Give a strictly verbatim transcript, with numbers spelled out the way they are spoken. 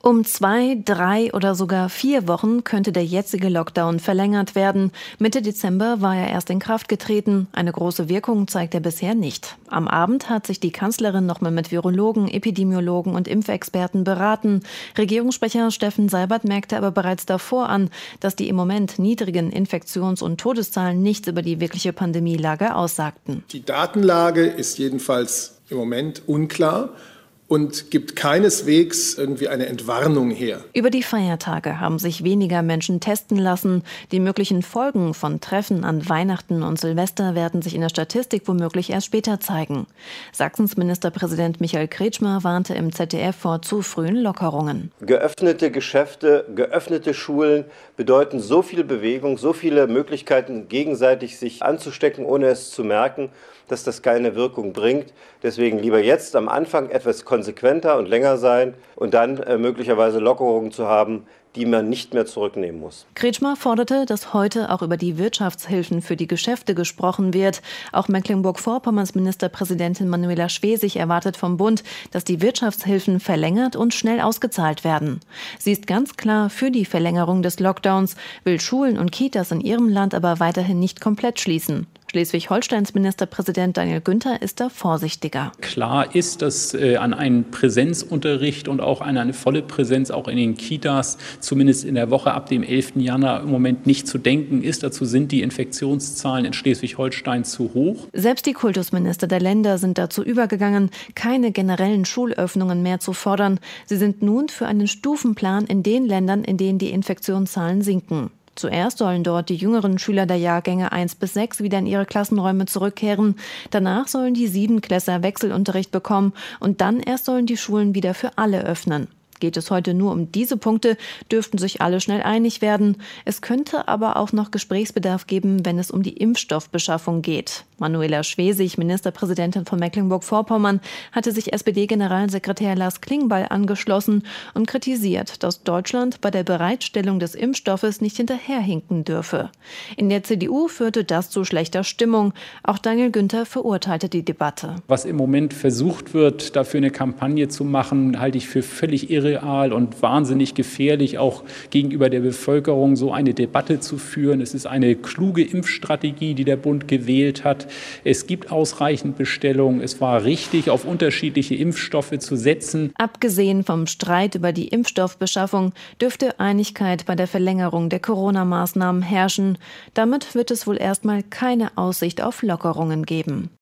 Um zwei, drei oder sogar vier Wochen könnte der jetzige Lockdown verlängert werden. Mitte Dezember war er erst in Kraft getreten. Eine große Wirkung zeigt er bisher nicht. Am Abend hat sich die Kanzlerin nochmal mit Virologen, Epidemiologen und Impfexperten beraten. Regierungssprecher Steffen Seibert merkte aber bereits davor an, dass die im Moment niedrigen Infektions- und Todeszahlen nichts über die wirkliche Pandemielage aussagten. Die Datenlage ist jedenfalls im Moment unklar und gibt keineswegs irgendwie eine Entwarnung her. Über die Feiertage haben sich weniger Menschen testen lassen. Die möglichen Folgen von Treffen an Weihnachten und Silvester werden sich in der Statistik womöglich erst später zeigen. Sachsens Ministerpräsident Michael Kretschmer warnte im Z D F vor zu frühen Lockerungen. Geöffnete Geschäfte, geöffnete Schulen bedeuten so viel Bewegung, so viele Möglichkeiten, gegenseitig sich anzustecken, ohne es zu merken, dass das keine Wirkung bringt. Deswegen lieber jetzt am Anfang etwas konsequenter und länger sein und dann äh, möglicherweise Lockerungen zu haben, die man nicht mehr zurücknehmen muss. Kretschmer forderte, dass heute auch über die Wirtschaftshilfen für die Geschäfte gesprochen wird. Auch Mecklenburg-Vorpommerns Ministerpräsidentin Manuela Schwesig erwartet vom Bund, dass die Wirtschaftshilfen verlängert und schnell ausgezahlt werden. Sie ist ganz klar für die Verlängerung des Lockdowns, will Schulen und Kitas in ihrem Land aber weiterhin nicht komplett schließen. Schleswig-Holsteins Ministerpräsident Daniel Günther ist da vorsichtiger. Klar ist, dass äh, an einen Präsenzunterricht und auch an eine volle Präsenz auch in den Kitas, zumindest in der Woche ab dem elften Januar im Moment nicht zu denken ist. Dazu sind die Infektionszahlen in Schleswig-Holstein zu hoch. Selbst die Kultusminister der Länder sind dazu übergegangen, keine generellen Schulöffnungen mehr zu fordern. Sie sind nun für einen Stufenplan in den Ländern, in denen die Infektionszahlen sinken. Zuerst sollen dort die jüngeren Schüler der Jahrgänge eins bis sechs wieder in ihre Klassenräume zurückkehren. Danach sollen die Siebenklässler Wechselunterricht bekommen und dann erst sollen die Schulen wieder für alle öffnen. Geht es heute nur um diese Punkte, dürften sich alle schnell einig werden. Es könnte aber auch noch Gesprächsbedarf geben, wenn es um die Impfstoffbeschaffung geht. Manuela Schwesig, Ministerpräsidentin von Mecklenburg-Vorpommern, hatte sich S P D-Generalsekretär Lars Klingbeil angeschlossen und kritisiert, dass Deutschland bei der Bereitstellung des Impfstoffes nicht hinterherhinken dürfe. In der C D U führte das zu schlechter Stimmung. Auch Daniel Günther verurteilte die Debatte. Was im Moment versucht wird, dafür eine Kampagne zu machen, halte ich für völlig irre und wahnsinnig gefährlich, auch gegenüber der Bevölkerung so eine Debatte zu führen. Es ist eine kluge Impfstrategie, die der Bund gewählt hat. Es gibt ausreichend Bestellungen. Es war richtig, auf unterschiedliche Impfstoffe zu setzen. Abgesehen vom Streit über die Impfstoffbeschaffung dürfte Einigkeit bei der Verlängerung der Corona-Maßnahmen herrschen. Damit wird es wohl erstmal keine Aussicht auf Lockerungen geben.